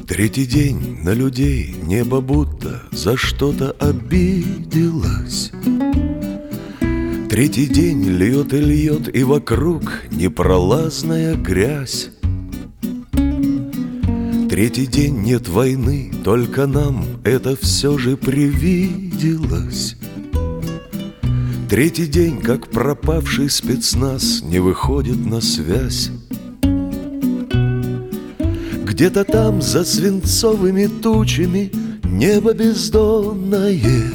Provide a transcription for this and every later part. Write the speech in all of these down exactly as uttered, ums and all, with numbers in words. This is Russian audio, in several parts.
Третий день на людей небо будто за что-то обиделось. Третий день льет и льет, и вокруг непролазная грязь. Третий день нет войны, только нам это все же привиделось. Третий день, как пропавший спецназ, не выходит на связь. Где-то там за свинцовыми тучами небо бездонное.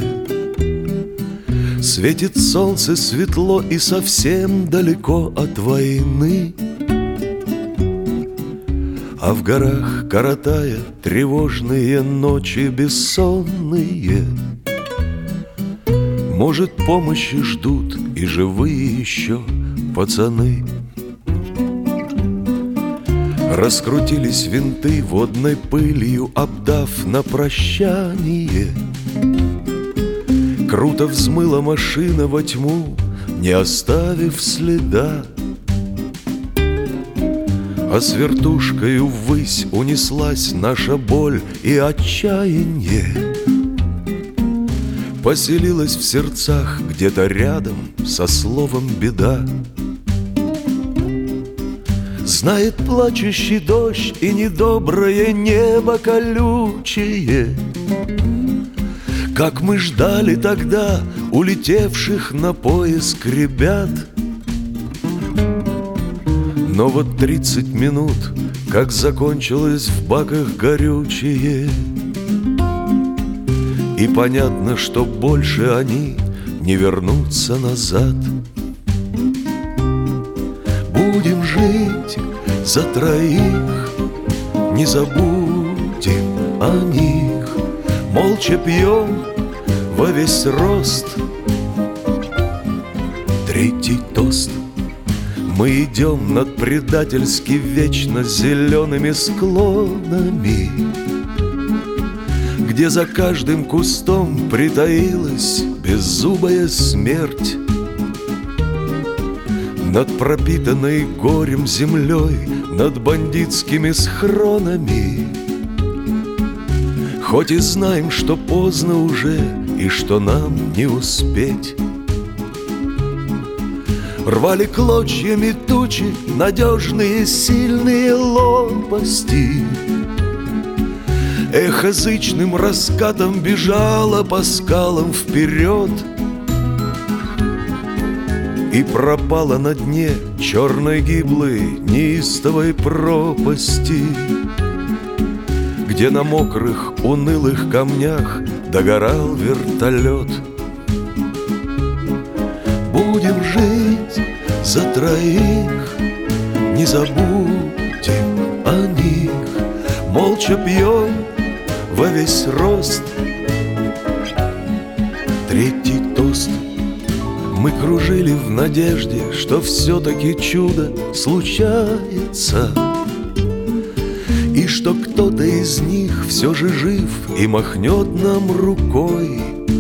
Светит солнце светло и совсем далеко от войны. А в горах, коротая тревожные ночи бессонные, может, помощи ждут и живые еще пацаны. Раскрутились винты водной пылью, обдав на прощание. Круто взмыла машина во тьму, не оставив следа. А с вертушкою ввысь унеслась наша боль и отчаяние. Поселилась в сердцах где-то рядом со словом «беда». Знает плачущий дождь и недоброе небо колючее, как мы ждали тогда улетевших на поиск ребят. Но вот тридцать минут, как закончилось в баках горючее, и понятно, что больше они не вернутся назад. Будем жить за троих, не забудем о них. Молча пьем во весь рост третий тост. Мы идем над предательски вечно зелеными склонами, где за каждым кустом притаилась беззубая смерть. Над пропитанной горем землей, над бандитскими схронами, хоть и знаем, что поздно уже и что нам не успеть. Рвали клочьями тучи надежные сильные лопасти. Эхо зычным раскатом бежало по скалам вперед, и пропала на дне черной гиблой неистовой пропасти, где на мокрых унылых камнях догорал вертолет. Будем жить за троих, не забудем о них. Молча пьем во весь рост третий тост. Мы кружили в надежде, что все-таки чудо случается, и что кто-то из них все же жив и махнет нам рукой.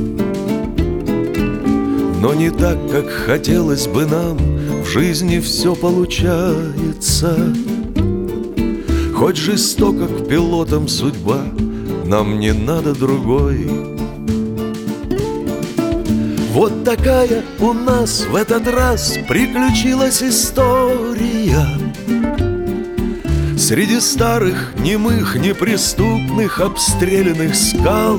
Но не так, как хотелось бы нам, в жизни все получается. Хоть жестоко к пилотам судьба, нам не надо другой. Вот такая у нас в этот раз приключилась история. Среди старых, немых, неприступных, обстрелянных скал.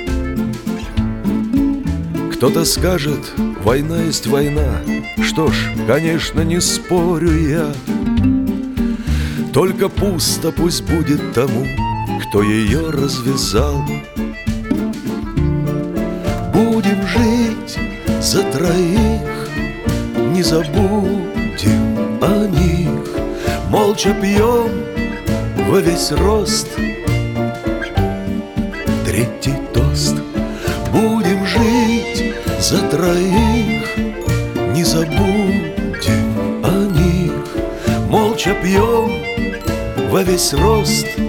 Кто-то скажет, война есть война. Что ж, конечно, не спорю я. Только пусто пусть будет тому, кто ее развязал. Будем жить за троих, не забудем о них. Молча пьем во весь рост третий тост. Будем жить за троих, не забудем о них. Молча пьем во весь рост